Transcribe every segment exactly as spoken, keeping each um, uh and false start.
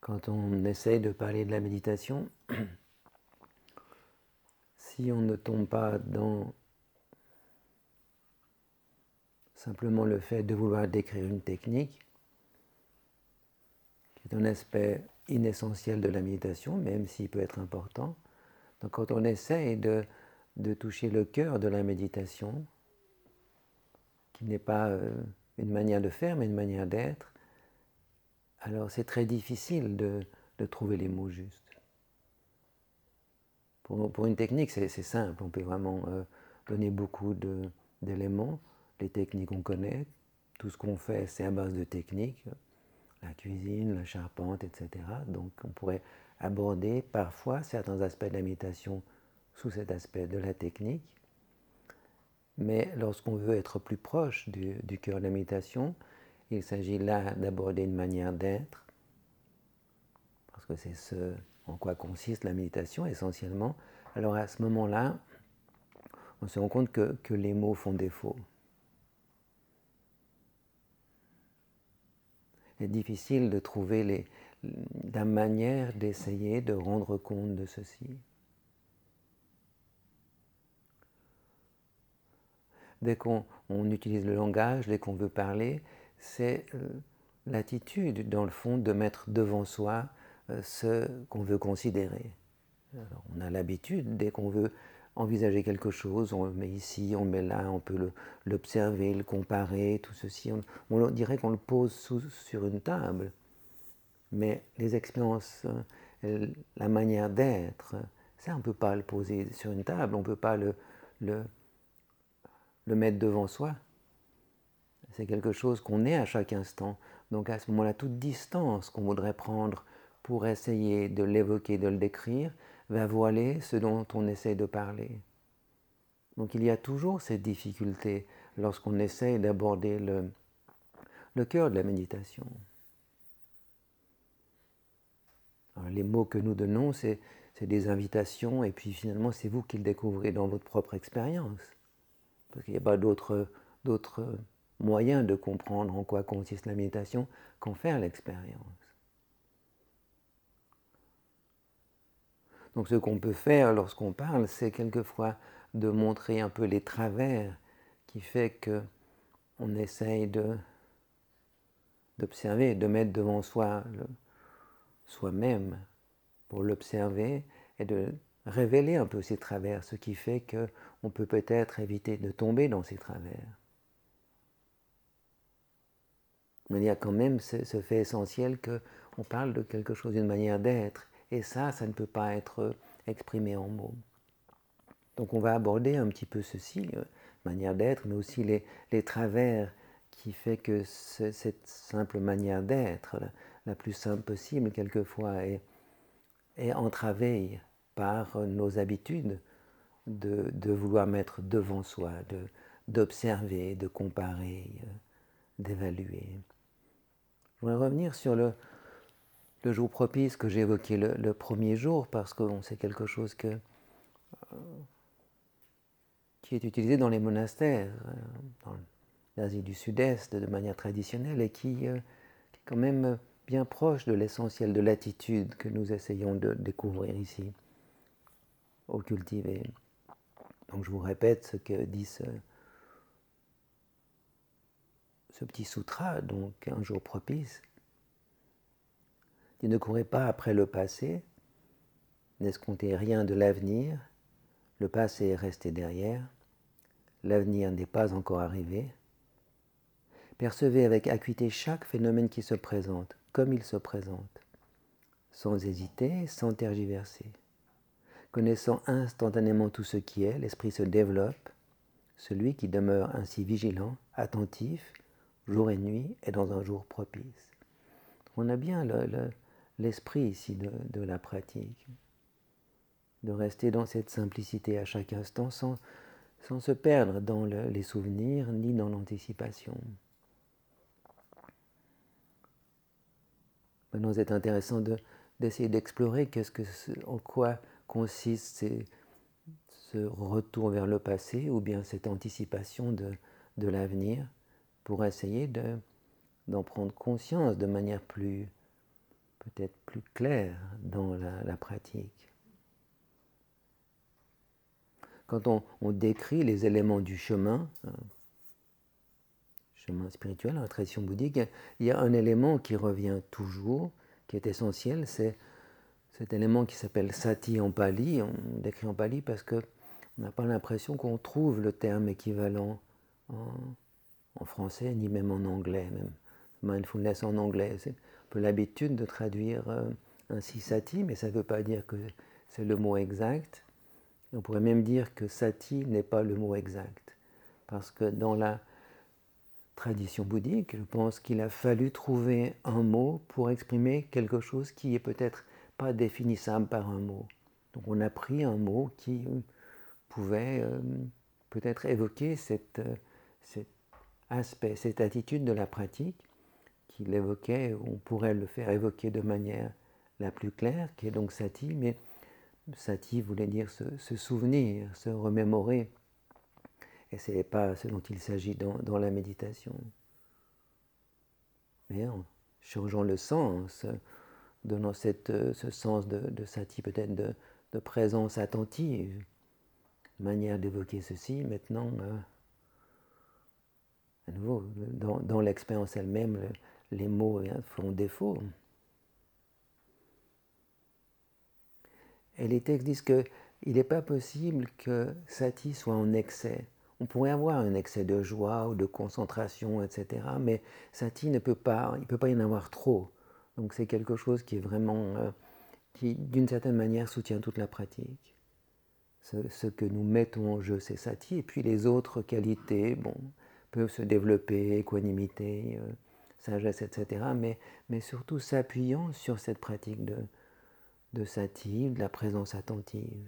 quand on essaye de parler de la méditation, si on ne tombe pas dans simplement le fait de vouloir décrire une technique, qui est un aspect inessentiel de la méditation, même s'il peut être important. Donc quand on essaye de, de toucher le cœur de la méditation, qui n'est pas euh, une manière de faire, mais une manière d'être, alors c'est très difficile de, de trouver les mots justes. Pour, pour une technique, c'est simple, on peut vraiment euh, donner beaucoup d'éléments. Les techniques on connaît, tout ce qu'on fait c'est à base de techniques, la cuisine, la charpente, et cetera. Donc on pourrait aborder parfois certains aspects de la méditation sous cet aspect de la technique. Mais lorsqu'on veut être plus proche du, du cœur de la méditation, il s'agit là d'aborder une manière d'être, parce que c'est ce en quoi consiste la méditation essentiellement. Alors à ce moment-là, on se rend compte que, que les mots font défaut. C'est difficile de trouver les, la manière d'essayer de rendre compte de ceci. Dès qu'on on utilise le langage, dès qu'on veut parler, c'est euh, l'attitude, dans le fond, de mettre devant soi euh, ce qu'on veut considérer. Alors, on a l'habitude, dès qu'on veut envisager quelque chose, on le met ici, on le met là, on peut l'observer, le, le comparer, tout ceci. On, on dirait qu'on le pose sous, sur une table. Mais les expériences, euh, la manière d'être, ça on ne peut pas le poser sur une table, on ne peut pas le, le, le mettre devant soi. C'est quelque chose qu'on est à chaque instant. Donc à ce moment-là, toute distance qu'on voudrait prendre pour essayer de l'évoquer, de le décrire, va voiler ce dont on essaie de parler. Donc il y a toujours cette difficulté lorsqu'on essaie d'aborder le, le cœur de la méditation. Alors, les mots que nous donnons, c'est des invitations, et puis finalement c'est vous qui le découvrez dans votre propre expérience. Parce qu'il n'y a pas d'autres moyens de comprendre en quoi consiste la méditation qu'en faire l'expérience. Donc ce qu'on peut faire lorsqu'on parle, c'est quelquefois de montrer un peu les travers qui fait qu'on essaye d'observer, de, de mettre devant soi soi-même pour l'observer et de révéler un peu ces travers, ce qui fait qu'on peut peut-être éviter de tomber dans ces travers. Mais il y a quand même ce, ce fait essentiel qu'on parle de quelque chose d'une manière d'être, et ça, ça ne peut pas être exprimé en mots. Donc on va aborder un petit peu ceci, euh, manière d'être, mais aussi les, les travers qui fait que ce, cette simple manière d'être, la, la plus simple possible quelquefois, est, est entravée par nos habitudes de, de vouloir mettre devant soi, d'observer, de, de comparer, euh, d'évaluer. Je voudrais revenir sur le, le jour propice que j'ai évoqué le, le premier jour, parce que bon, c'est quelque chose que, euh, qui est utilisé dans les monastères, euh, dans l'Asie du Sud-Est de manière traditionnelle, et qui, euh, qui est quand même bien proche de l'essentiel de l'attitude que nous essayons de découvrir ici, au cultiver. Donc je vous répète ce que dit ce, ce petit sutra, donc un jour propice. Il ne courez pas après le passé, n'escomptez rien de l'avenir, le passé est resté derrière, l'avenir n'est pas encore arrivé. Percevez avec acuité chaque phénomène qui se présente, comme il se présente, sans hésiter, sans tergiverser. Connaissant instantanément tout ce qui est, l'esprit se développe. Celui qui demeure ainsi vigilant, attentif, jour et nuit, est dans un jour propice. On a bien l'esprit le, le, ici de, de la pratique, de rester dans cette simplicité à chaque instant sans, sans se perdre dans le, les souvenirs ni dans l'anticipation. Maintenant, c'est intéressant de, d'essayer d'explorer qu'est-ce que, en quoi consiste ces, ce retour vers le passé ou bien cette anticipation de, de l'avenir pour essayer de, d'en prendre conscience de manière plus, peut-être plus clair dans la, la pratique. Quand on, on décrit les éléments du chemin, hein, chemin spirituel, la tradition bouddhique, il y a un élément qui revient toujours, qui est essentiel, c'est cet élément qui s'appelle sati en pali. On décrit en pali parce qu'on n'a pas l'impression qu'on trouve le terme équivalent en, en français, ni même en anglais, même mindfulness en anglais. C'est un peu l'habitude de traduire euh, ainsi sati, mais ça ne veut pas dire que c'est le mot exact. On pourrait même dire que sati n'est pas le mot exact, parce que dans la tradition bouddhique, je pense qu'il a fallu trouver un mot pour exprimer quelque chose qui est peut-être pas définissable par un mot. Donc on a pris un mot qui euh, pouvait euh, peut-être évoquer cette, euh, cet aspect, cette attitude de la pratique, qu'il évoquait, on pourrait le faire évoquer de manière la plus claire, qui est donc sati, mais sati voulait dire se, se souvenir, se remémorer, et ce n'est pas ce dont il s'agit dans, dans la méditation. Mais en changeant le sens, donnant cette, ce sens de, de sati, peut-être de, de présence attentive, manière d'évoquer ceci, maintenant, euh, à nouveau, dans, dans l'expérience elle-même, le, les mots hein, font défaut. Et les textes disent qu'il n'est pas possible que sati soit en excès. On pourrait avoir un excès de joie ou de concentration, et cetera. Mais sati ne peut pas, il ne peut pas y en avoir trop. Donc c'est quelque chose qui est vraiment, euh, qui d'une certaine manière soutient toute la pratique. Ce, ce que nous mettons en jeu, c'est sati, et puis les autres qualités, bon, peuvent se développer, équanimité, euh, sagesse, et cetera. Mais, mais surtout s'appuyant sur cette pratique de, de sati, de la présence attentive.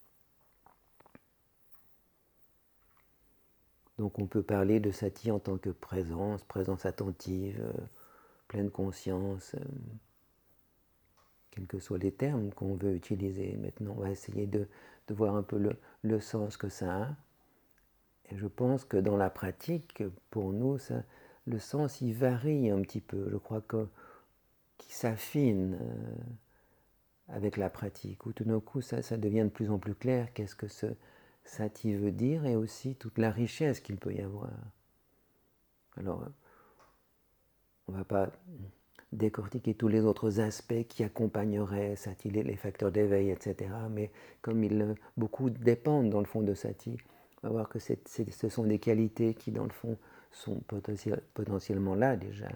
Donc on peut parler de sati en tant que présence, présence attentive, euh, pleine conscience, euh, quels que soient les termes qu'on veut utiliser. Maintenant, on va essayer de, de voir un peu le, le sens que ça a. Et je pense que dans la pratique, pour nous, ça, le sens, il varie un petit peu. Je crois que, qu'il s'affine euh, avec la pratique, où tout d'un coup, ça, ça devient de plus en plus clair qu'est-ce que ce sati veut dire, et aussi toute la richesse qu'il peut y avoir. Alors, on ne va pas décortiquer tous les autres aspects qui accompagneraient sati, les facteurs d'éveil, et cetera. Mais comme il, beaucoup dépendent dans le fond de sati, on va voir que c'est, c'est, ce sont des qualités qui, dans le fond, sont potentiel, potentiellement là déjà.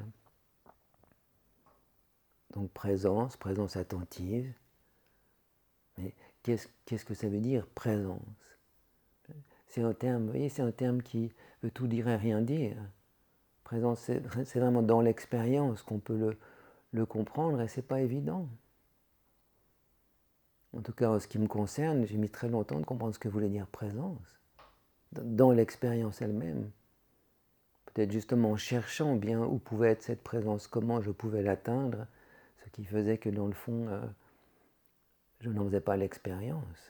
Donc présence, présence attentive. Mais qu'est-ce, qu'est-ce que ça veut dire, présence? C'est un terme, vous voyez, c'est un terme qui veut tout dire et rien dire. Présence, c'est, c'est vraiment dans l'expérience qu'on peut le, le comprendre, et c'est pas évident. En tout cas, en ce qui me concerne, j'ai mis très longtemps de comprendre ce que voulait dire présence, dans l'expérience elle-même. Peut-être justement en cherchant bien où pouvait être cette présence, comment je pouvais l'atteindre, ce qui faisait que dans le fond, euh, je n'en faisais pas l'expérience.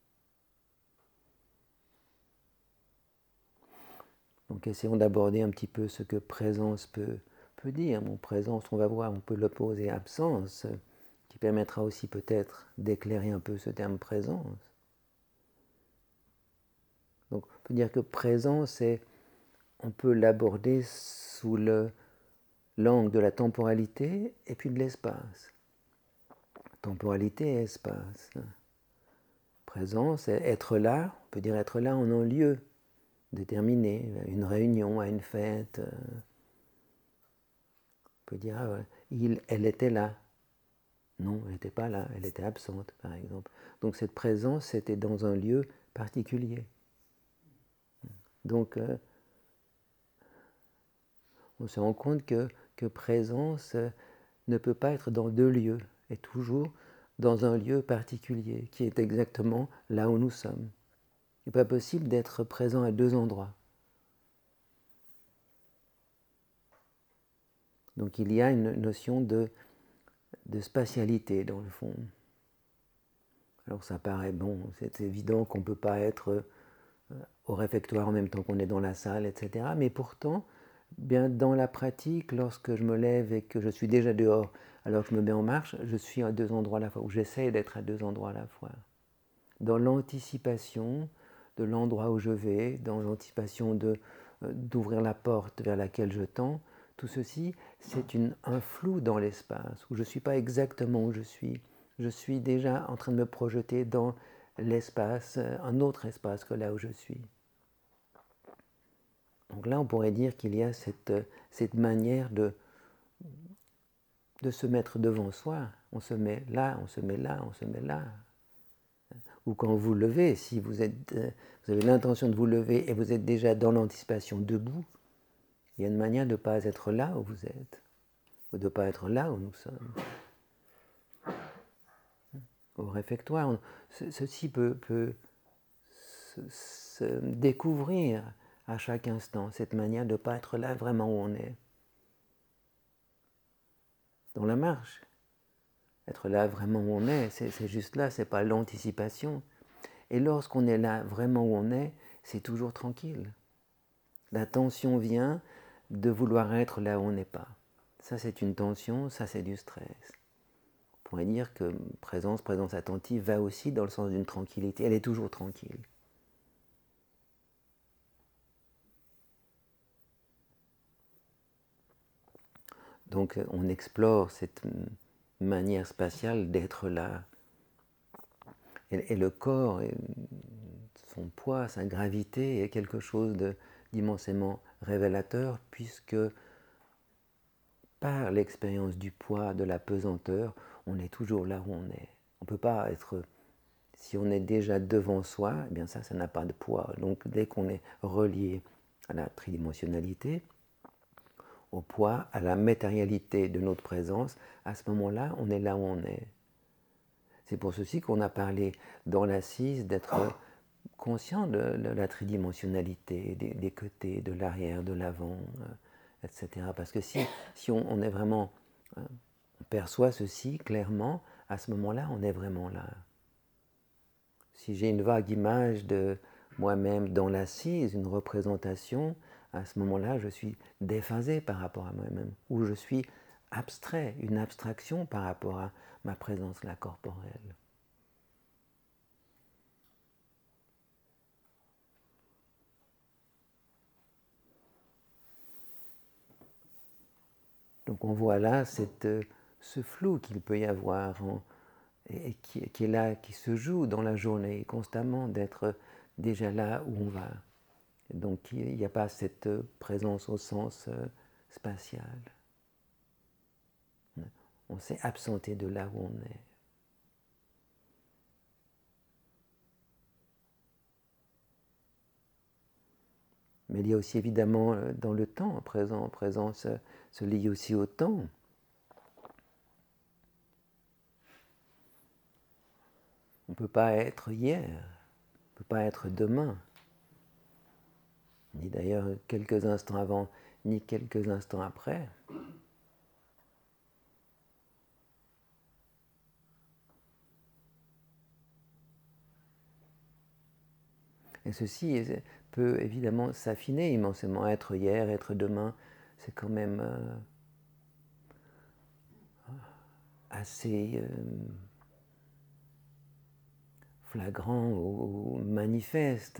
Donc essayons d'aborder un petit peu ce que présence peut, peut dire. Bon, présence, on va voir, on peut l'opposer à absence, qui permettra aussi peut-être d'éclairer un peu ce terme présence. Donc on peut dire que présence, c'est, on peut l'aborder sous le, l'angle de la temporalité et puis de l'espace. Temporalité et espace. Présence, c'est être là, on peut dire être là en un lieu déterminé, une réunion, à une fête. On peut dire, ah ouais, il, elle était là. Non, elle n'était pas là, elle était absente, par exemple. Donc cette présence, c'était dans un lieu particulier. Donc, euh, on se rend compte que, que présence euh, ne peut pas être dans deux lieux, et toujours dans un lieu particulier, qui est exactement là où nous sommes. Il n'est pas possible d'être présent à deux endroits. Donc il y a une notion de, de spatialité dans le fond. Alors ça paraît bon, c'est évident qu'on ne peut pas être au réfectoire en même temps qu'on est dans la salle, et cetera. Mais pourtant, Bien, dans la pratique, lorsque je me lève et que je suis déjà dehors, alors que je me mets en marche, je suis à deux endroits à la fois, ou j'essaie d'être à deux endroits à la fois. Dans l'anticipation de l'endroit où je vais, dans l'anticipation de, euh, d'ouvrir la porte vers laquelle je tends, tout ceci, c'est une, un flou dans l'espace, où je ne suis pas exactement où je suis. Je suis déjà en train de me projeter dans l'espace, un autre espace que là où je suis. Donc là, on pourrait dire qu'il y a cette, cette manière de, de se mettre devant soi. On se met là, on se met là, on se met là. Ou quand vous levez, si vous, êtes, vous avez l'intention de vous lever et vous êtes déjà dans l'anticipation debout, il y a une manière de ne pas être là où vous êtes, ou de ne pas être là où nous sommes. Au réfectoire, on, ce, ceci peut, peut se, se découvrir à chaque instant, cette manière de ne pas être là vraiment où on est. Dans la marche, être là vraiment où on est, c'est, c'est juste là, c'est pas l'anticipation. Et lorsqu'on est là vraiment où on est, c'est toujours tranquille. La tension vient de vouloir être là où on n'est pas. Ça, c'est une tension, ça, c'est du stress. On pourrait dire que présence, présence attentive va aussi dans le sens d'une tranquillité. Elle est toujours tranquille. Donc, on explore cette manière spatiale d'être là. Et, et le corps, son poids, sa gravité est quelque chose d'immensément révélateur, puisque par l'expérience du poids, de la pesanteur, on est toujours là où on est. On ne peut pas être... Si on est déjà devant soi, eh bien ça, ça n'a pas de poids. Donc dès qu'on est relié à la tridimensionnalité, au poids, à la matérialité de notre présence, à ce moment-là, on est là où on est. C'est pour ceci qu'on a parlé dans l'assise d'être conscient de, de la tridimensionnalité, des, des côtés, de l'arrière, de l'avant, euh, et cetera. Parce que si, si on, on est vraiment, euh, on perçoit ceci clairement, à ce moment-là, on est vraiment là. Si j'ai une vague image de moi-même dans l'assise, une représentation, à ce moment-là, je suis déphasé par rapport à moi-même, ou je suis abstrait, une abstraction par rapport à ma présence là corporelle. Donc on voit là cette, ce flou qu'il peut y avoir en, et qui, qui est là, qui se joue dans la journée constamment, d'être déjà là où on va. Donc il n'y a pas cette présence au sens spatial. On s'est absenté de là où on est. Mais il y a aussi évidemment dans le temps, présent, présent se, se lie aussi au temps. On ne peut pas être hier, on ne peut pas être demain, ni d'ailleurs quelques instants avant, ni quelques instants après. Et ceci peut évidemment s'affiner immensément. Être hier, être demain, c'est quand même euh, assez euh, flagrant ou, ou manifeste.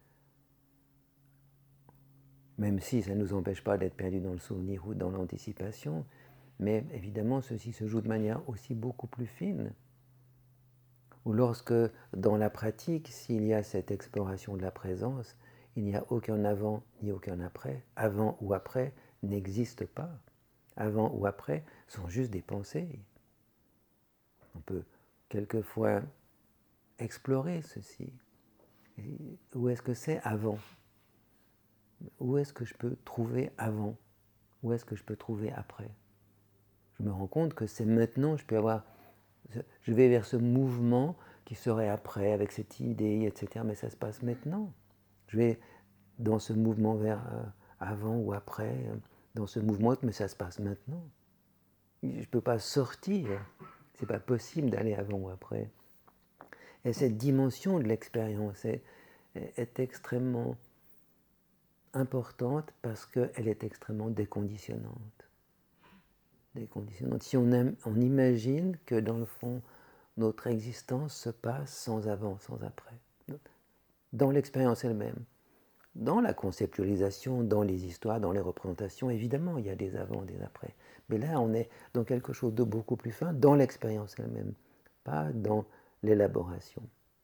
Même si ça ne nous empêche pas d'être perdus dans le souvenir ou dans l'anticipation. Mais évidemment, ceci se joue de manière aussi beaucoup plus fine. Ou lorsque, dans la pratique, s'il y a cette exploration de la présence, il n'y a aucun avant ni aucun après. Avant ou après n'existe pas. Avant ou après sont juste des pensées. On peut quelquefois explorer ceci. Et où est-ce que c'est avant? Où est-ce que je peux trouver avant? Où est-ce que je peux trouver après? Je me rends compte que c'est maintenant, je peux avoir... Je vais vers ce mouvement qui serait après, avec cette idée, et cetera. Mais ça se passe maintenant. Je vais dans ce mouvement vers euh, avant ou après, euh, dans ce mouvement, mais ça se passe maintenant. Je ne peux pas sortir. Ce n'est pas possible d'aller avant ou après. Et cette dimension de l'expérience est, est, extrêmement importante parce qu'elle est extrêmement déconditionnante. Déconditionnante. Si on, aime, on imagine que dans le fond, notre existence se passe sans avant, sans après, dans l'expérience elle-même. Dans la conceptualisation, dans les histoires, dans les représentations, évidemment, il y a des avant, des après. Mais là, on est dans quelque chose de beaucoup plus fin, dans l'expérience elle-même, pas dans l'élaboration.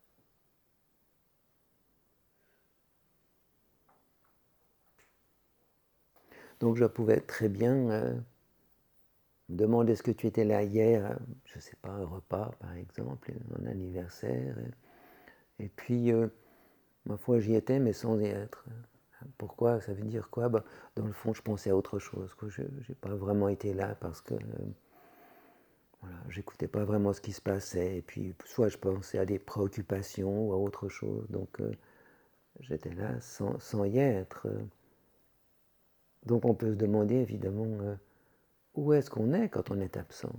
Donc je pouvais très bien euh, me demander est-ce que tu étais là hier, je ne sais pas, un repas par exemple, un anniversaire. Et, et puis, euh, ma foi, j'y étais, mais sans y être. Pourquoi? Ça veut dire quoi? Bah, dans le fond, je pensais à autre chose. Que je n'ai pas vraiment été là parce que euh, voilà, j'écoutais pas vraiment ce qui se passait. Et puis, soit je pensais à des préoccupations ou à autre chose. Donc, euh, j'étais là sans, sans y être. Donc, on peut se demander évidemment euh, où est-ce qu'on est quand on est absent?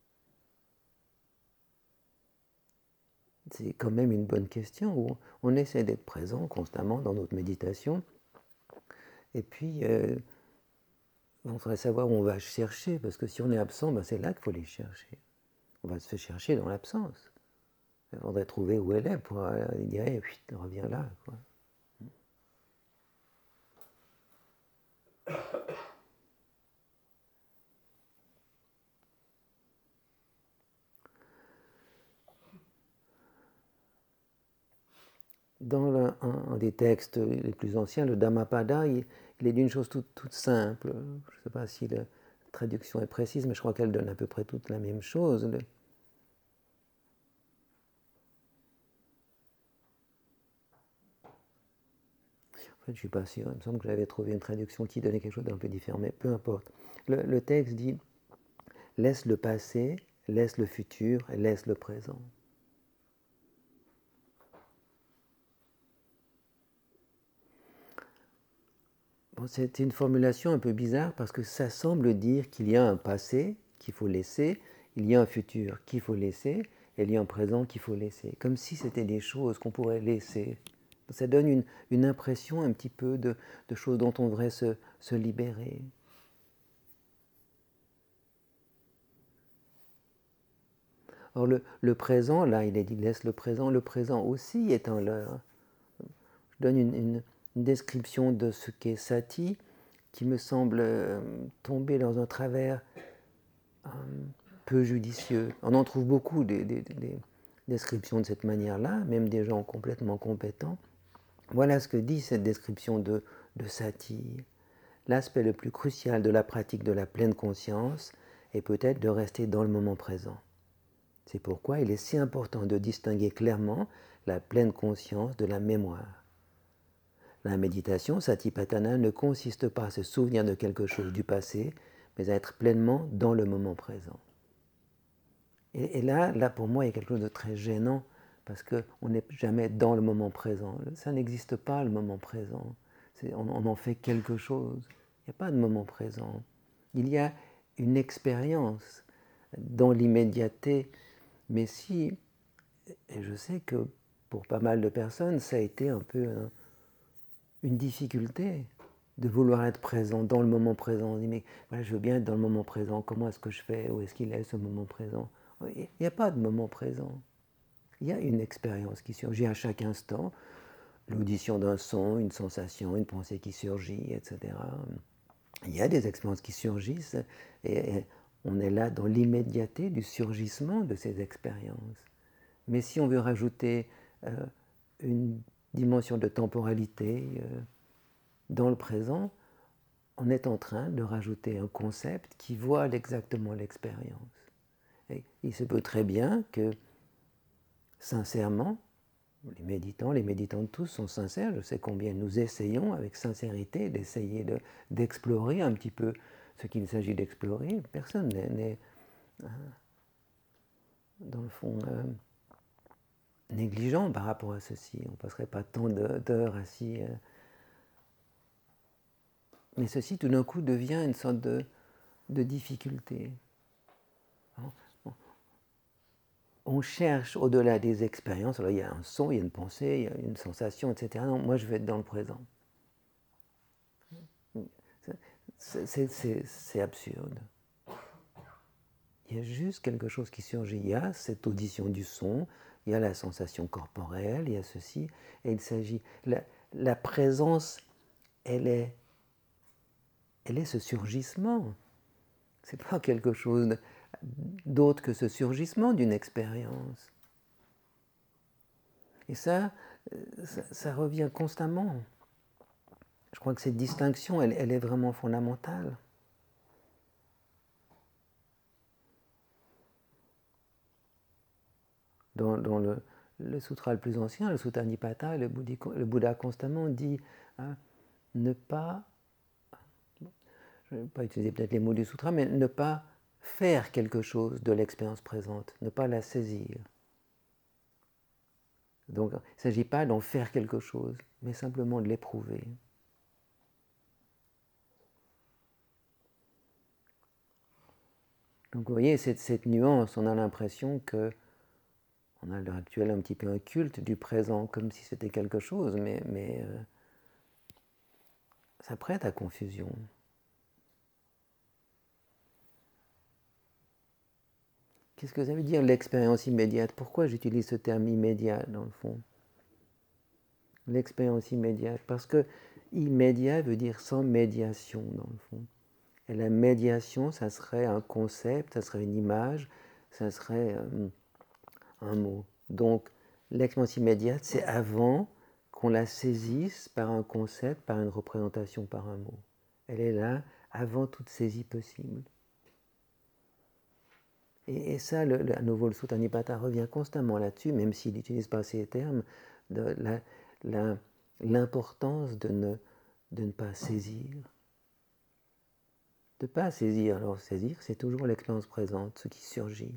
C'est quand même une bonne question où on essaie d'être présent constamment dans notre méditation. Et puis, euh, on faudrait savoir où on va chercher, parce que si on est absent, ben c'est là qu'il faut les chercher. On va se chercher dans l'absence. Il faudrait trouver où elle est pour euh, dire hey, reviens là. Quoi. Dans le, un, un des textes les plus anciens, le Dhammapada, il, il est d'une chose toute, toute simple. Je ne sais pas si la traduction est précise, mais je crois qu'elle donne à peu près toute la même chose. Le, En fait, je ne suis pas sûr. Il me semble que j'avais trouvé une traduction qui donnait quelque chose d'un peu différent, mais peu importe. Le, le texte dit « Laisse le passé, laisse le futur, laisse le présent ». Bon, c'est une formulation un peu bizarre parce que ça semble dire qu'il y a un passé qu'il faut laisser, il y a un futur qu'il faut laisser, et il y a un présent qu'il faut laisser. Comme si c'était des choses qu'on pourrait laisser. Ça donne une, une impression un petit peu de, de choses dont on devrait se, se libérer. Or, le, le présent, là, il est dit laisse le présent, le présent aussi est un leurre. Je donne une, une, une description de ce qu'est sati qui me semble euh, tomber dans un travers euh, peu judicieux. On en trouve beaucoup des, des, des descriptions de cette manière-là, même des gens complètement compétents. Voilà ce que dit cette description de, de sati. L'aspect le plus crucial de la pratique de la pleine conscience est peut-être de rester dans le moment présent. C'est pourquoi il est si important de distinguer clairement la pleine conscience de la mémoire. La méditation satipatthana ne consiste pas à se souvenir de quelque chose du passé, mais à être pleinement dans le moment présent. Et, et là, là, pour moi, il y a quelque chose de très gênant, parce qu'on n'est jamais dans le moment présent. Ça n'existe pas, le moment présent. On, on en fait quelque chose. Il n'y a pas de moment présent. Il y a une expérience dans l'immédiateté, mais si, et je sais que pour pas mal de personnes, ça a été un peu un, une difficulté de vouloir être présent dans le moment présent. On dit, mais voilà, je veux bien être dans le moment présent, comment est-ce que je fais, où est-ce qu'il est ce moment présent? Il n'y a pas de moment présent. Il y a une expérience qui surgit à chaque instant, l'audition d'un son, une sensation, une pensée qui surgit, et cetera. Il y a des expériences qui surgissent et on est là dans l'immédiateté du surgissement de ces expériences. Mais si on veut rajouter euh, une dimension de temporalité euh, dans le présent, on est en train de rajouter un concept qui voile exactement l'expérience. Et il se peut très bien que, sincèrement, les méditants, les méditantes tous sont sincères, je sais combien nous essayons avec sincérité d'essayer de, d'explorer un petit peu ce qu'il s'agit d'explorer. Personne n'est, euh, dans le fond, euh, négligent par rapport à ceci. On ne passerait pas tant d'heures assis. Euh, mais ceci, tout d'un coup, devient une sorte de, de difficulté. On cherche au-delà des expériences. Alors, il y a un son, il y a une pensée, il y a une sensation, et cetera. Non, moi, je veux être dans le présent. c'est absurde. Il y a juste quelque chose qui surgit. Il y a cette audition du son, il y a la sensation corporelle, il y a ceci, et il s'agit... La, la présence, elle est, elle est ce surgissement. Ce n'est pas quelque chose d'autre que ce surgissement d'une expérience. Et ça, ça, ça revient constamment. Je crois que cette distinction, elle, elle est vraiment fondamentale. Dans, dans le, le sutra le plus ancien, le Sutta Nipata, le, Bouddhi, le Bouddha constamment dit hein, ne pas, je ne vais pas utiliser peut-être les mots du sutra, mais ne pas faire quelque chose de l'expérience présente, ne pas la saisir. Donc il ne s'agit pas d'en faire quelque chose, mais simplement de l'éprouver. Donc vous voyez, cette, cette nuance, on a l'impression que on a à l'heure actuelle un petit peu un culte du présent, comme si c'était quelque chose, mais, mais euh, ça prête à confusion. Qu'est-ce que ça veut dire l'expérience immédiate? Pourquoi j'utilise ce terme immédiat dans le fond? L'expérience immédiate, parce que immédiat veut dire sans médiation dans le fond. Et la médiation, ça serait un concept, ça serait une image, ça serait euh, un mot. Donc l'expérience immédiate, c'est avant qu'on la saisisse par un concept, par une représentation, par un mot. Elle est là avant toute saisie possible. Et, et ça, le, le, à nouveau, le Sutta Nipata revient constamment là-dessus, même s'il n'utilise pas ces termes, de la, la, l'importance de ne, de ne pas saisir. De ne pas saisir. Alors saisir, c'est toujours l'expérience présente, ce qui surgit.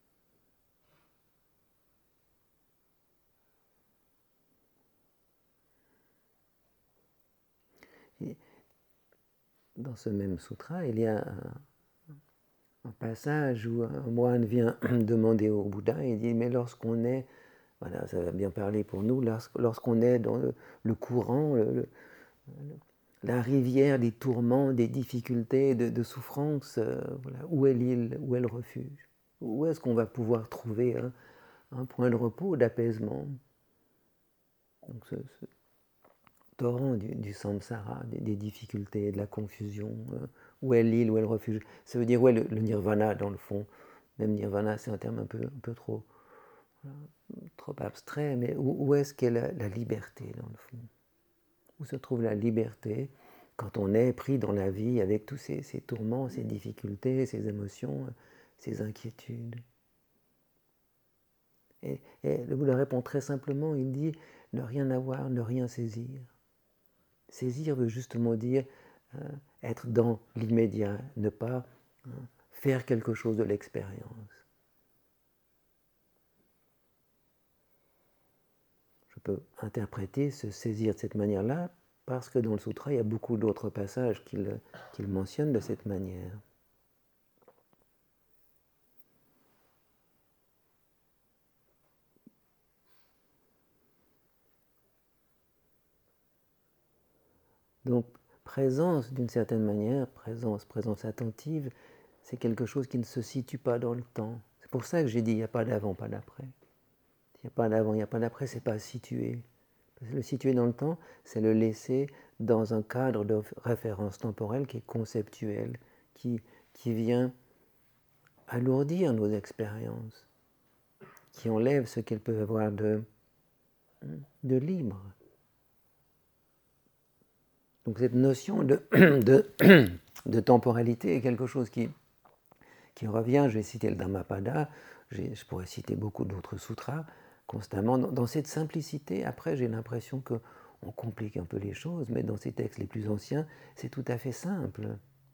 Et dans ce même sutra, il y a un, un passage où un moine vient demander au Bouddha, et il dit, mais lorsqu'on est, voilà, ça va bien parler pour nous, lorsqu'on est dans le, le courant, le, le, la rivière des tourments, des difficultés, de, de souffrances, euh, voilà, où est l'île, où est le refuge? Où est-ce qu'on va pouvoir trouver un, un point de repos, d'apaisement? Donc ce, ce torrent du, du samsara, des, des difficultés, de la confusion, euh, où est l'île, où est le refuge? Ça veut dire où est le, le nirvana dans le fond? Même nirvana, c'est un terme un peu, un peu trop, voilà, trop abstrait, mais où, où est-ce qu'est la, la liberté dans le fond? Où se trouve la liberté quand on est pris dans la vie avec tous ces, ces tourments, ces difficultés, ces émotions, ces inquiétudes? Et, et le Bouddha répond très simplement, il dit ne rien avoir, ne rien saisir. Saisir veut justement dire euh, être dans l'immédiat, ne pas euh, faire quelque chose de l'expérience. Je peux interpréter ce saisir de cette manière-là parce que dans le sutra, il y a beaucoup d'autres passages qu'il qu'il mentionne de cette manière. Donc, présence, d'une certaine manière, présence, présence attentive, c'est quelque chose qui ne se situe pas dans le temps. C'est pour ça que j'ai dit, il n'y a pas d'avant, pas d'après. Il n'y a pas d'avant, il n'y a pas d'après, c'est pas situé. Le situer dans le temps, c'est le laisser dans un cadre de référence temporelle qui est conceptuel, qui, qui vient alourdir nos expériences, qui enlève ce qu'elles peuvent avoir de, de libre. Donc cette notion de, de, de temporalité est quelque chose qui, qui revient. Je vais citer le Dhammapada, je pourrais citer beaucoup d'autres sutras, constamment. Dans, dans cette simplicité, après j'ai l'impression qu'on complique un peu les choses, mais dans ces textes les plus anciens, c'est tout à fait simple.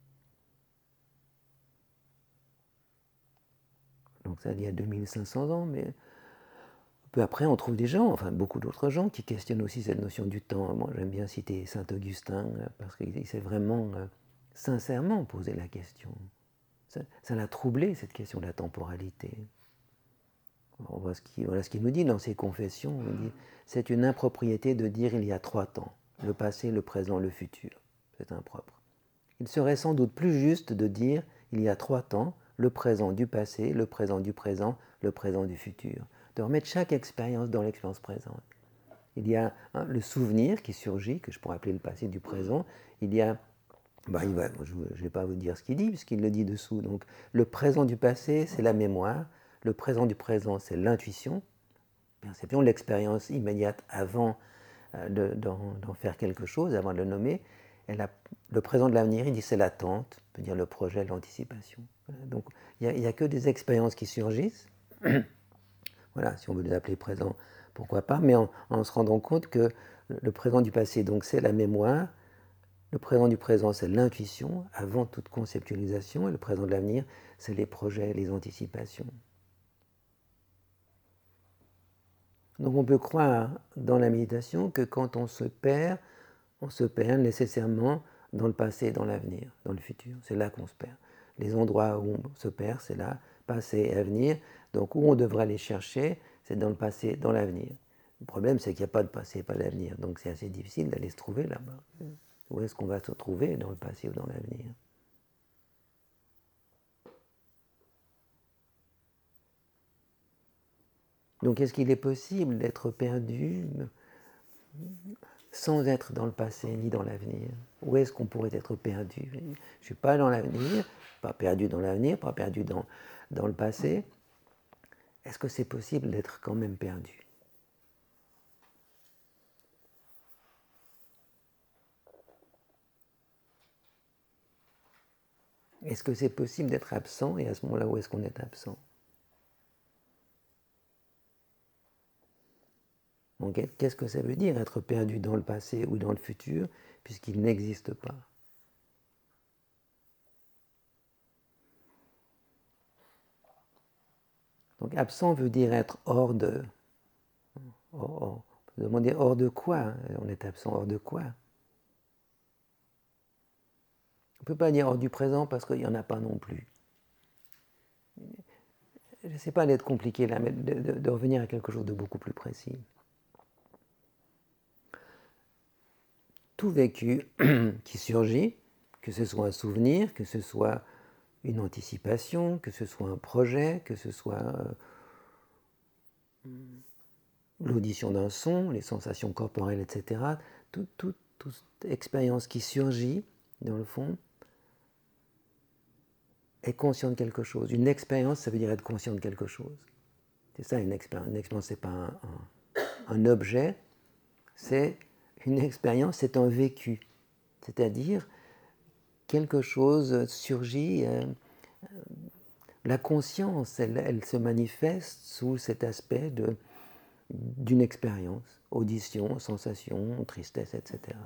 Donc ça, il y a deux mille cinq cents ans, mais peu après, on trouve des gens, enfin beaucoup d'autres gens, qui questionnent aussi cette notion du temps. Moi, j'aime bien citer saint Augustin, parce qu'il s'est vraiment, euh, sincèrement posé la question. Ça, ça l'a troublé, cette question de la temporalité. On voit ce qu'il, voilà ce qu'il nous dit dans ses confessions. Il dit, c'est une impropriété de dire il y a trois temps, le passé, le présent, le futur. C'est impropre. il serait sans doute plus juste de dire il y a trois temps, le présent du passé, le présent du présent, le présent du futur. De remettre chaque expérience dans l'expérience présente. Il y a hein, le souvenir qui surgit, que je pourrais appeler le passé du présent. Il y a, bah, il va, je ne vais pas vous dire ce qu'il dit, puisqu'il le dit dessous. Donc, le présent du passé, c'est la mémoire. Le présent du présent, c'est l'intuition, perception, l'expérience immédiate avant euh, d'en faire quelque chose, avant de le nommer. Et la, le présent de l'avenir, il dit c'est l'attente, on peut dire le projet, l'anticipation. Voilà. Donc, il n'y a, a que des expériences qui surgissent. Voilà, si on veut les appeler présents, pourquoi pas, mais en, en se rendant compte que le présent du passé, donc c'est la mémoire, le présent du présent, c'est l'intuition, avant toute conceptualisation, et le présent de l'avenir, c'est les projets, les anticipations. Donc on peut croire dans la méditation que quand on se perd, on se perd nécessairement dans le passé et dans l'avenir, dans le futur. C'est là qu'on se perd. Les endroits où on se perd, c'est là, passé et avenir. Donc où on devrait aller chercher, c'est dans le passé, dans l'avenir. Le problème, c'est qu'il n'y a pas de passé et pas d'avenir. Donc c'est assez difficile d'aller se trouver là-bas. Où est-ce qu'on va se trouver, dans le passé ou dans l'avenir? Donc est-ce qu'il est possible d'être perdu sans être dans le passé ni dans l'avenir? Où est-ce qu'on pourrait être perdu? Je ne suis pas dans l'avenir, pas perdu dans l'avenir, pas perdu dans, dans le passé. Est-ce que c'est possible d'être quand même perdu? Est-ce que c'est possible d'être absent, et à ce moment-là, où est-ce qu'on est absent? Donc, qu'est-ce que ça veut dire être perdu dans le passé ou dans le futur, puisqu'il n'existe pas? Donc, absent veut dire être hors de. Hors, hors. On peut demander hors de quoi? On est absent hors de quoi? On ne peut pas dire hors du présent parce qu'il n'y en a pas non plus. Je ne sais pas d'être compliqué là, mais de, de, de revenir à quelque chose de beaucoup plus précis. Tout vécu qui surgit, que ce soit un souvenir, que ce soit une anticipation, que ce soit un projet, que ce soit euh, l'audition d'un son, les sensations corporelles, et cetera. Toute, toute, toute expérience qui surgit, dans le fond, est conscient de quelque chose. Une expérience, ça veut dire être conscient de quelque chose. C'est ça une expérience. Une expérience, ce n'est pas un, un, un objet, c'est une expérience, c'est un vécu. C'est-à-dire, quelque chose surgit, euh, la conscience, elle, elle se manifeste sous cet aspect de, d'une expérience, audition, sensation, tristesse, et cetera.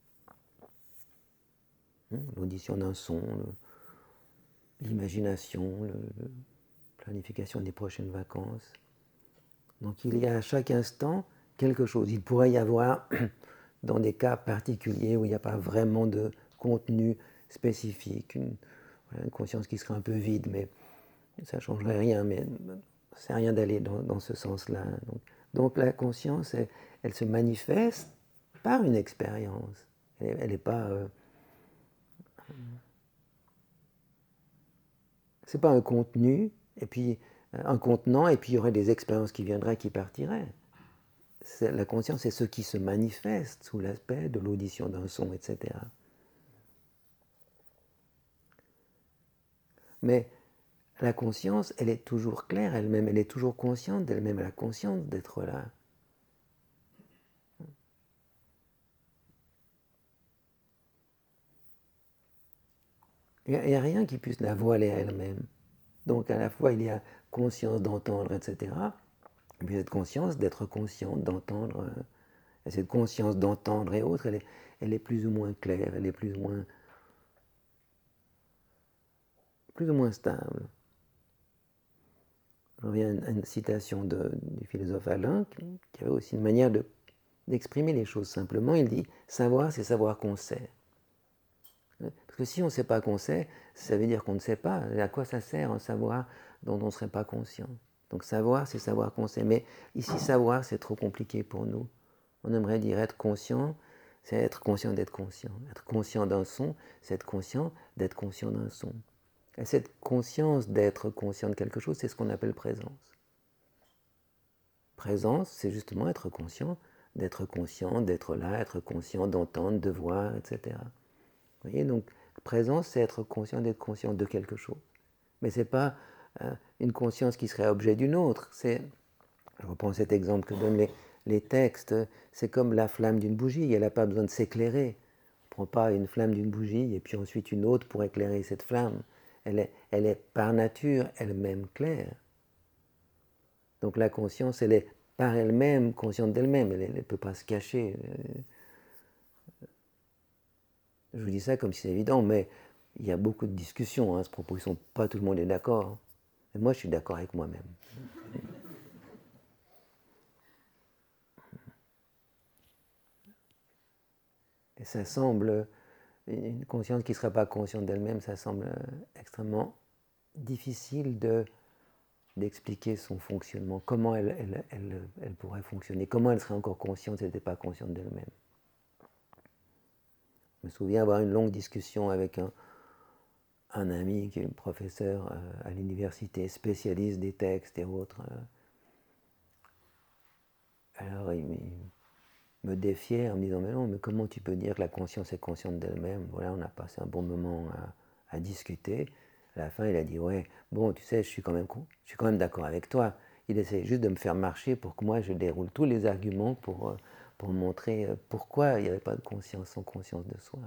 L'audition d'un son, le, l'imagination, la planification des prochaines vacances. Donc il y a à chaque instant quelque chose. Il pourrait y avoir, dans des cas particuliers où il n'y a pas vraiment de contenu spécifique, une, voilà, une conscience qui serait un peu vide, mais ça ne changerait rien, mais c'est rien d'aller dans, dans ce sens-là. Donc, donc la conscience, elle, elle se manifeste par une expérience. Elle n'est pas... Euh, c'est pas un contenu, et puis un contenant, et puis il y aurait des expériences qui viendraient, qui partiraient. C'est, la conscience, c'est ce qui se manifeste sous l'aspect de l'audition d'un son, et cetera. Mais la conscience, elle est toujours claire elle-même, elle est toujours consciente d'elle-même, elle a conscience d'être là. Il n'y a, a rien qui puisse la voiler à elle-même. Donc à la fois, il y a conscience d'entendre, et cetera. Et puis cette conscience d'être consciente, d'entendre, et cette conscience d'entendre et autres, elle est, elle est plus ou moins claire, elle est plus ou moins, plus ou moins stable. Je reviens à une citation de, du philosophe Alain, qui avait aussi une manière de, d'exprimer les choses simplement. Il dit « savoir, c'est savoir qu'on sait ». Parce que si on ne sait pas qu'on sait, ça veut dire qu'on ne sait pas. À quoi ça sert un savoir dont on ne serait pas conscient? Donc savoir, c'est savoir qu'on sait. Mais ici, savoir, c'est trop compliqué pour nous. On aimerait dire être conscient, c'est être conscient d'être conscient. Être conscient d'un son, c'est être conscient d'être conscient d'un son. Et cette conscience d'être conscient de quelque chose, c'est ce qu'on appelle présence. Présence, c'est justement être conscient, d'être conscient, d'être là, être conscient, d'entendre, de voir, et cetera. Vous voyez, donc présence, c'est être conscient d'être conscient de quelque chose. Mais ce n'est pas euh, une conscience qui serait objet d'une autre. C'est, je reprends cet exemple que donnent les, les textes, c'est comme la flamme d'une bougie, elle n'a pas besoin de s'éclairer. On ne prend pas une flamme d'une bougie et puis ensuite une autre pour éclairer cette flamme. Elle est, elle est par nature elle-même claire. Donc la conscience, elle est par elle-même consciente d'elle-même, elle ne peut pas se cacher. Je vous dis ça comme si c'est évident, mais il y a beaucoup de discussions hein, à ce propos. Ils sont, pas tout le monde est d'accord. Mais moi, je suis d'accord avec moi-même. Et ça semble, une conscience qui ne serait pas consciente d'elle-même, ça semble extrêmement difficile de, d'expliquer son fonctionnement. Comment elle, elle, elle, elle pourrait fonctionner. Comment elle serait encore consciente si elle n'était pas consciente d'elle-même. Je me souviens avoir une longue discussion avec un, un ami qui est professeur à l'université, spécialiste des textes et autres. Alors il me défiait en me disant mais non, mais comment tu peux dire que la conscience est consciente d'elle-même? Voilà, on a passé un bon moment à, à discuter. À la fin, il a dit ouais, bon, tu sais, je suis quand même, je suis quand même d'accord avec toi. Il essaie juste de me faire marcher pour que moi je déroule tous les arguments pour, pour montrer pourquoi il n'y avait pas de conscience sans conscience de soi.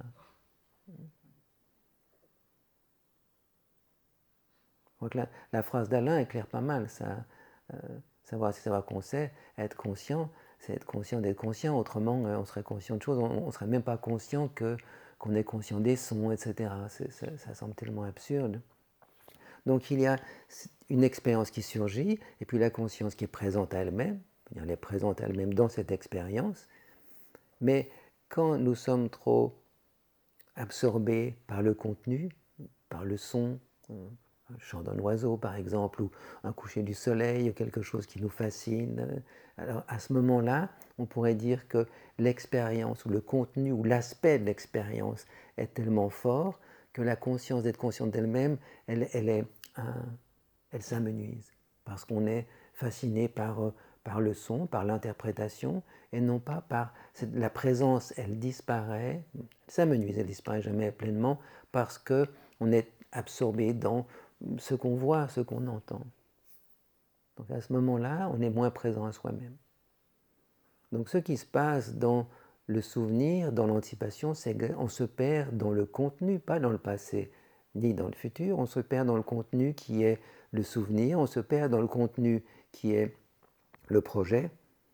Donc la, la phrase d'Alain éclaire pas mal ça. Euh, savoir, c'est savoir qu'on sait, être conscient, c'est être conscient d'être conscient. Autrement, euh, on serait conscient de choses, on ne serait même pas conscient que, qu'on est conscient des sons, et cetera. C'est, c'est, ça semble tellement absurde. Donc il y a une expérience qui surgit, et puis la conscience qui est présente à elle-même. Elle est présente à elle-même dans cette expérience. Mais quand nous sommes trop absorbés par le contenu, par le son, un chant d'un oiseau par exemple, ou un coucher du soleil, quelque chose qui nous fascine. Alors à ce moment-là, on pourrait dire que l'expérience ou le contenu ou l'aspect de l'expérience est tellement fort que la conscience d'être consciente d'elle-même, elle, elle, est un, elle s'amenuise parce qu'on est fasciné par, par le son, par l'interprétation et non pas par la présence, elle disparaît, elle s'amenuise, elle disparaît jamais pleinement parce qu'on est absorbé dans ce qu'on voit, ce qu'on entend. Donc à ce moment-là, on est moins présent à soi-même. Donc ce qui se passe dans le souvenir, dans l'anticipation, c'est qu'on se perd dans le contenu, pas dans le passé, ni dans le futur. On se perd dans le contenu qui est le souvenir, on se perd dans le contenu qui est le projet,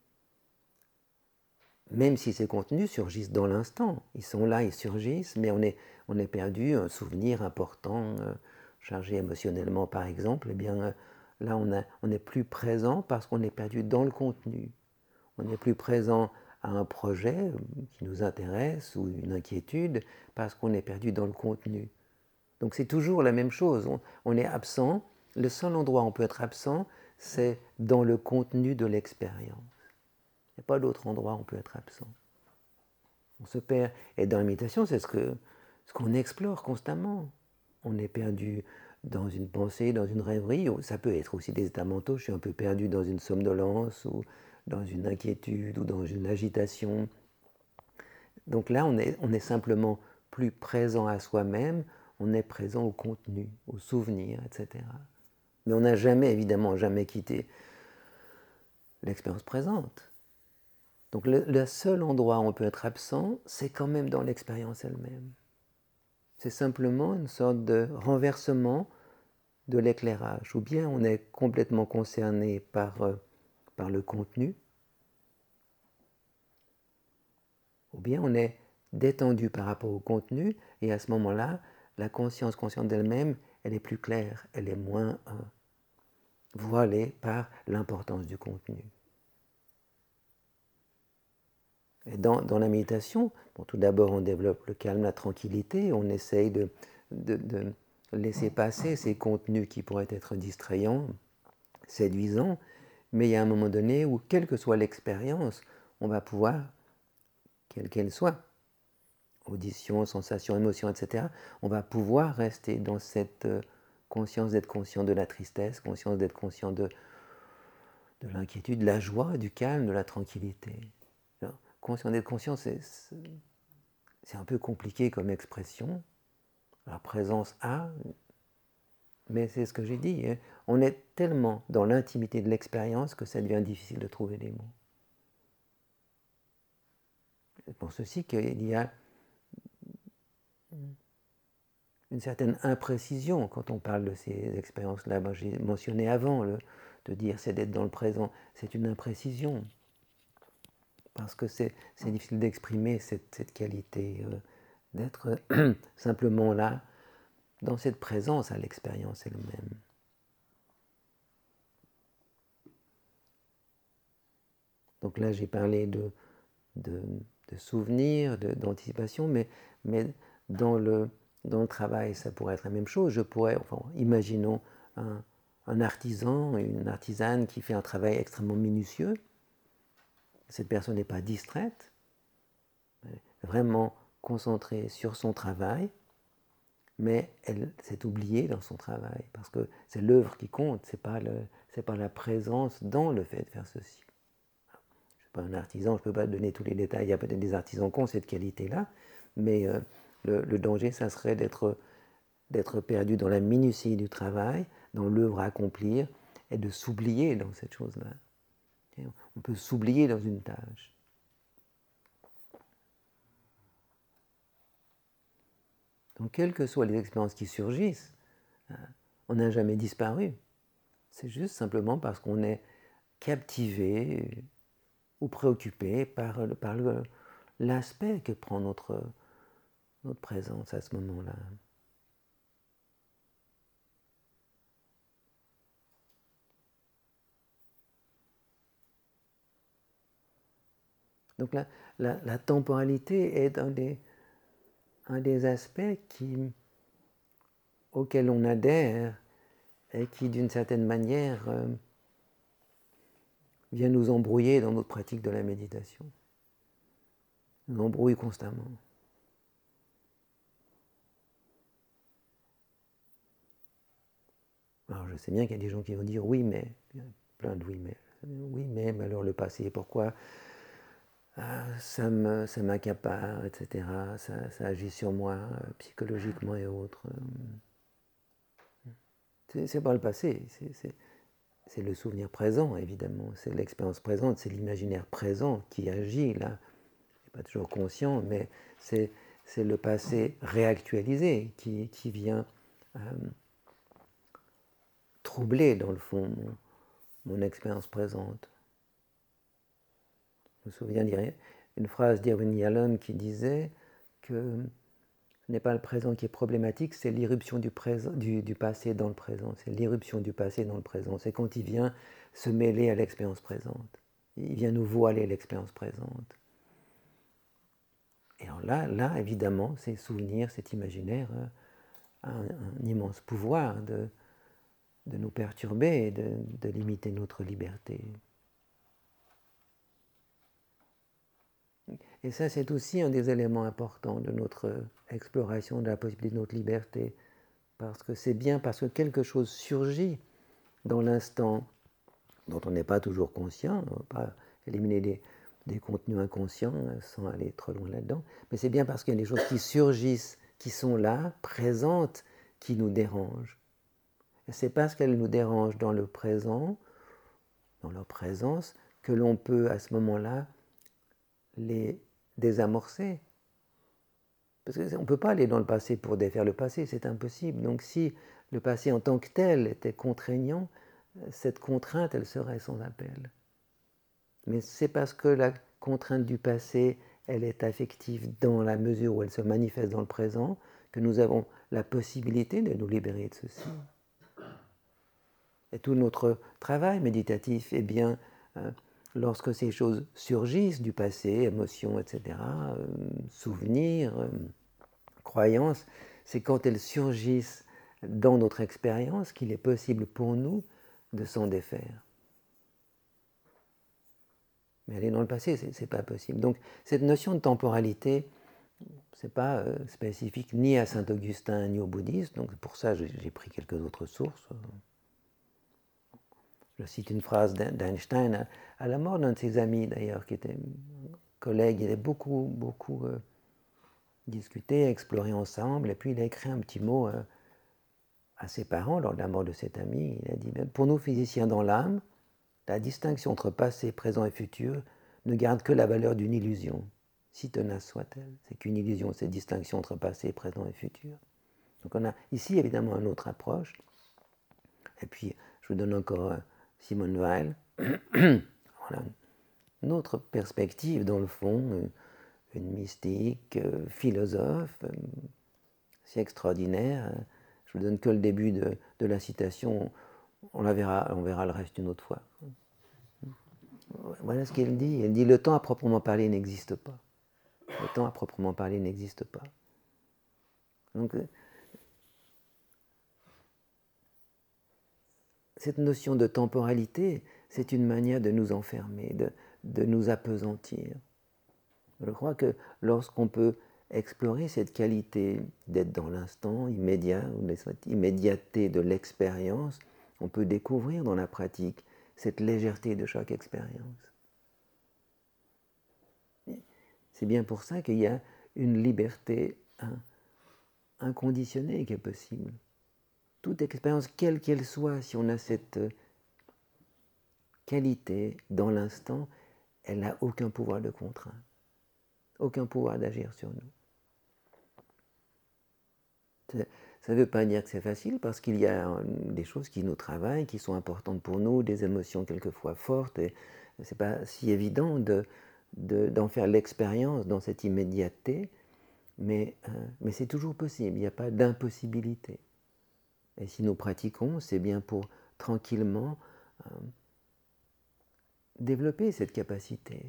même si ces contenus surgissent dans l'instant. Ils sont là, ils surgissent, mais on est, on est perdu, un souvenir important, euh, chargé émotionnellement par exemple, eh bien là on n'est on plus présent parce qu'on est perdu dans le contenu. On n'est plus présent à un projet qui nous intéresse ou une inquiétude parce qu'on est perdu dans le contenu. Donc c'est toujours la même chose, on, on est absent, le seul endroit où on peut être absent, c'est dans le contenu de l'expérience. Il n'y a pas d'autre endroit où on peut être absent. On se perd, et dans la méditation, c'est ce, que, ce qu'on explore constamment. On est perdu dans une pensée, dans une rêverie, ça peut être aussi des états mentaux, je suis un peu perdu dans une somnolence, ou dans une inquiétude, ou dans une agitation. Donc là, on est, on est simplement plus présent à soi-même, on est présent au contenu, au souvenir, et cetera. Mais on n'a jamais, évidemment, jamais quitté l'expérience présente. Donc le, le seul endroit où on peut être absent, c'est quand même dans l'expérience elle-même. C'est simplement une sorte de renversement de l'éclairage. Ou bien on est complètement concerné par, euh, par le contenu, ou bien on est détendu par rapport au contenu, et à ce moment-là, la conscience consciente d'elle-même, elle est plus claire, elle est moins euh, voilée par l'importance du contenu. Et dans, dans la méditation, bon, tout d'abord on développe le calme, la tranquillité, on essaye de, de, de laisser passer ces contenus qui pourraient être distrayants, séduisants, mais il y a un moment donné où, quelle que soit l'expérience, on va pouvoir, quelle qu'elle soit, audition, sensation, émotion, et cetera, on va pouvoir rester dans cette conscience d'être conscient de la tristesse, conscience d'être conscient de, de l'inquiétude, de la joie, du calme, de la tranquillité. Alors, conscient d'être conscient, c'est, c'est un peu compliqué comme expression. La présence a, mais c'est ce que j'ai dit, hein. On est tellement dans l'intimité de l'expérience que ça devient difficile de trouver les mots. Je pense aussi qu'il y a une certaine imprécision quand on parle de ces expériences-là. Ben, j'ai mentionné avant, le, de dire c'est d'être dans le présent, c'est une imprécision, parce que c'est, c'est difficile d'exprimer cette, cette qualité, euh, d'être euh, simplement là, dans cette présence à l'expérience elle-même. Donc là, j'ai parlé de, de, de souvenirs, de, d'anticipation, mais, mais dans, le, dans le travail, ça pourrait être la même chose. Je pourrais, enfin, imaginons un, un artisan, une artisane qui fait un travail extrêmement minutieux. Cette personne n'est pas distraite, elle est vraiment concentrée sur son travail, mais elle s'est oubliée dans son travail, parce que c'est l'œuvre qui compte, ce n'est pas, le, c'est pas la présence dans le fait de faire ceci. Je ne suis pas un artisan, je ne peux pas donner tous les détails, il y a peut-être des artisans qui ont cette qualité-là, mais euh, le, le danger, ça serait d'être, d'être perdu dans la minutie du travail, dans l'œuvre à accomplir, et de s'oublier dans cette chose-là. On peut s'oublier dans une tâche. Donc, quelles que soient les expériences qui surgissent, on n'a jamais disparu. C'est juste simplement parce qu'on est captivé ou préoccupé par, par le, l'aspect que prend notre, notre présence à ce moment-là. Donc la, la, la temporalité est un des, un des aspects qui, auxquels on adhère et qui, d'une certaine manière, euh, vient nous embrouiller dans notre pratique de la méditation. Nous embrouille constamment. Alors je sais bien qu'il y a des gens qui vont dire oui mais, plein de oui mais, oui mais, mais alors le passé, pourquoi ah, ça, me, ça m'accapare, et cetera. Ça, ça agit sur moi euh, psychologiquement et autres. C'est, c'est pas le passé, c'est, c'est, c'est le souvenir présent évidemment, c'est l'expérience présente, c'est l'imaginaire présent qui agit là. C'est pas toujours conscient, mais c'est, c'est le passé réactualisé qui, qui vient euh, troubler dans le fond mon, mon expérience présente. Je me souviens d'une phrase d'Irwin Yalom qui disait que ce n'est pas le présent qui est problématique, c'est l'irruption du, présent, du, du passé dans le présent. C'est l'irruption du passé dans le présent. C'est quand il vient se mêler à l'expérience présente. Il vient nous voiler l'expérience présente. Et alors là, là, évidemment, ces souvenirs, cet imaginaire a un, un immense pouvoir de, de nous perturber et de, de limiter notre liberté. Et ça, c'est aussi un des éléments importants de notre exploration de la possibilité de notre liberté. Parce que c'est bien parce que quelque chose surgit dans l'instant dont on n'est pas toujours conscient, on ne va pas éliminer des, des contenus inconscients sans aller trop loin là-dedans, mais c'est bien parce qu'il y a des choses qui surgissent, qui sont là, présentes, qui nous dérangent. Et c'est parce qu'elles nous dérangent dans le présent, dans leur présence, que l'on peut à ce moment-là les désamorcer. Parce qu'on ne peut pas aller dans le passé pour défaire le passé, c'est impossible. Donc si le passé en tant que tel était contraignant, cette contrainte, elle serait sans appel. Mais c'est parce que la contrainte du passé, elle est affective dans la mesure où elle se manifeste dans le présent, que nous avons la possibilité de nous libérer de ceci. Et tout notre travail méditatif, eh bien, euh, lorsque ces choses surgissent du passé, émotions, et cetera, euh, souvenirs, euh, croyances, c'est quand elles surgissent dans notre expérience qu'il est possible pour nous de s'en défaire. Mais aller dans le passé, ce n'est pas possible. Donc cette notion de temporalité, Ce n'est pas euh, spécifique ni à saint Augustin ni au bouddhisme, donc pour ça j'ai pris quelques autres sources. Je cite une phrase d'Einstein à, à la mort d'un de ses amis d'ailleurs, qui était collègue, il avait beaucoup, beaucoup euh, discuté, exploré ensemble, et puis il a écrit un petit mot euh, à ses parents lors de la mort de cet ami. Il a dit, pour nous physiciens dans l'âme, la distinction entre passé, présent et futur ne garde que la valeur d'une illusion, si tenace soit-elle. C'est qu'une illusion, cette distinction entre passé, présent et futur. Donc on a ici évidemment une autre approche. Et puis, je vous donne encore Simone Weil. Voilà, une autre perspective, dans le fond, une mystique, philosophe, si extraordinaire. Je vous donne que le début de, de la citation, on la verra, on verra le reste une autre fois. Voilà ce qu'elle dit. Elle dit, le temps à proprement parler n'existe pas. Le temps à proprement parler n'existe pas. Donc, cette notion de temporalité, c'est une manière de nous enfermer, de, de nous appesantir. Je crois que lorsqu'on peut explorer cette qualité d'être dans l'instant immédiat, ou cette immédiateté de l'expérience, on peut découvrir dans la pratique cette légèreté de chaque expérience. C'est bien pour ça qu'il y a une liberté inconditionnée qui est possible. Toute expérience, quelle qu'elle soit, si on a cette qualité dans l'instant, elle n'a aucun pouvoir de contrainte, aucun pouvoir d'agir sur nous. Ça ne veut pas dire que c'est facile, parce qu'il y a des choses qui nous travaillent, qui sont importantes pour nous, des émotions quelquefois fortes, et ce n'est pas si évident de, de, d'en faire l'expérience dans cette immédiateté, mais, euh, mais c'est toujours possible, il n'y a pas d'impossibilité. Et si nous pratiquons, c'est bien pour tranquillement euh, développer cette capacité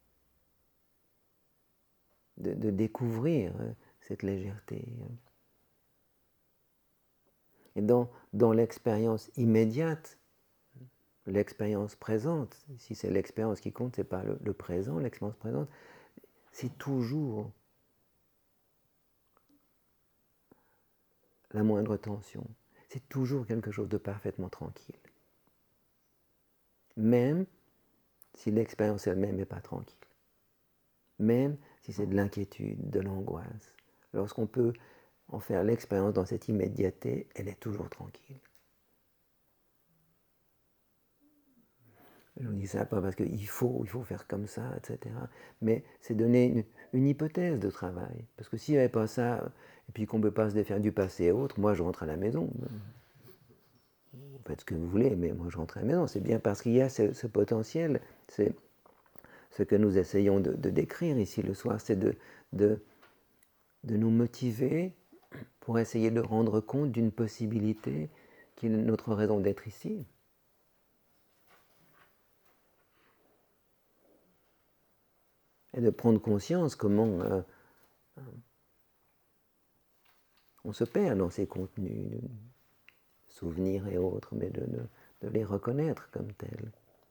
de, de découvrir euh, cette légèreté. Et dans, dans l'expérience immédiate, l'expérience présente, si c'est l'expérience qui compte, ce n'est pas le, le présent, l'expérience présente, c'est toujours la moindre tension. C'est toujours quelque chose de parfaitement tranquille. Même si l'expérience elle-même n'est pas tranquille. Même si c'est de l'inquiétude, de l'angoisse. Lorsqu'on peut en faire l'expérience dans cette immédiateté, elle est toujours tranquille. Je vous dis ça pas parce qu'il faut, il faut faire comme ça, et cetera. Mais c'est donner une, une hypothèse de travail. Parce que s'il n'y avait pas ça, et puis qu'on ne peut pas se défaire du passé et autres, moi je rentre à la maison. Vous faites ce que vous voulez, mais moi je rentre à la maison. C'est bien parce qu'il y a ce, ce potentiel. C'est ce que nous essayons de, de décrire ici le soir, c'est de, de, de nous motiver pour essayer de rendre compte d'une possibilité qui est notre raison d'être ici. Et de prendre conscience comment euh, on se perd dans ces contenus, de souvenirs et autres, mais de, de, de les reconnaître comme tels.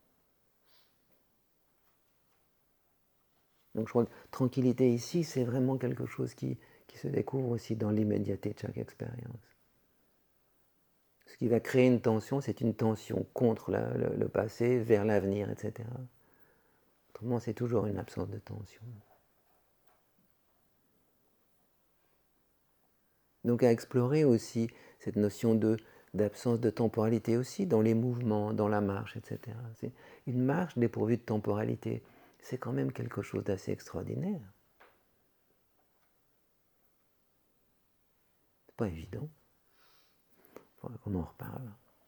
Donc je crois que tranquillité ici, c'est vraiment quelque chose qui, qui se découvre aussi dans l'immédiateté de chaque expérience. Ce qui va créer une tension, c'est une tension contre la, le, le passé, vers l'avenir, et cetera. Autrement, c'est toujours une absence de tension. Donc à explorer aussi cette notion de, d'absence de temporalité aussi dans les mouvements, dans la marche, et cetera. C'est une marche dépourvue de temporalité, c'est quand même quelque chose d'assez extraordinaire. C'est pas évident. Il faudra qu'on en reparle.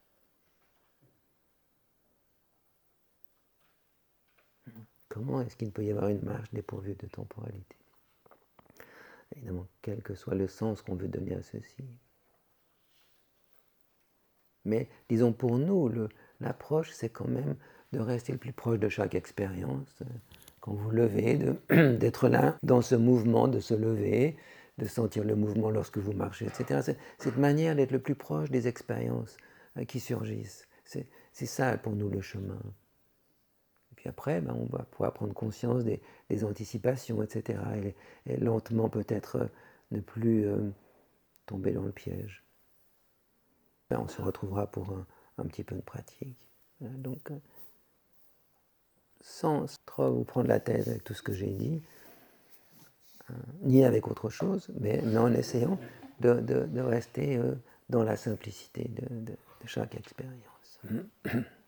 Comment est-ce qu'il peut y avoir une marche dépourvue de temporalité? Évidemment, quel que soit le sens qu'on veut donner à ceci. Mais disons pour nous, le, l'approche, c'est quand même de rester le plus proche de chaque expérience. Quand vous levez, de, d'être là dans ce mouvement, de se lever, de sentir le mouvement lorsque vous marchez, et cetera. C'est, cette manière d'être le plus proche des expériences qui surgissent. C'est, c'est ça pour nous le chemin. Et puis Puis après, ben, on va pouvoir prendre conscience des, des anticipations, et cetera. Et, et lentement peut-être euh, ne plus euh, tomber dans le piège. Ben, on se retrouvera pour un, un petit peu de pratique. Voilà, donc, euh, sans trop vous prendre la tête avec tout ce que j'ai dit, euh, ni avec autre chose, mais, mais en essayant de, de, de rester euh, dans la simplicité de, de, de chaque expérience.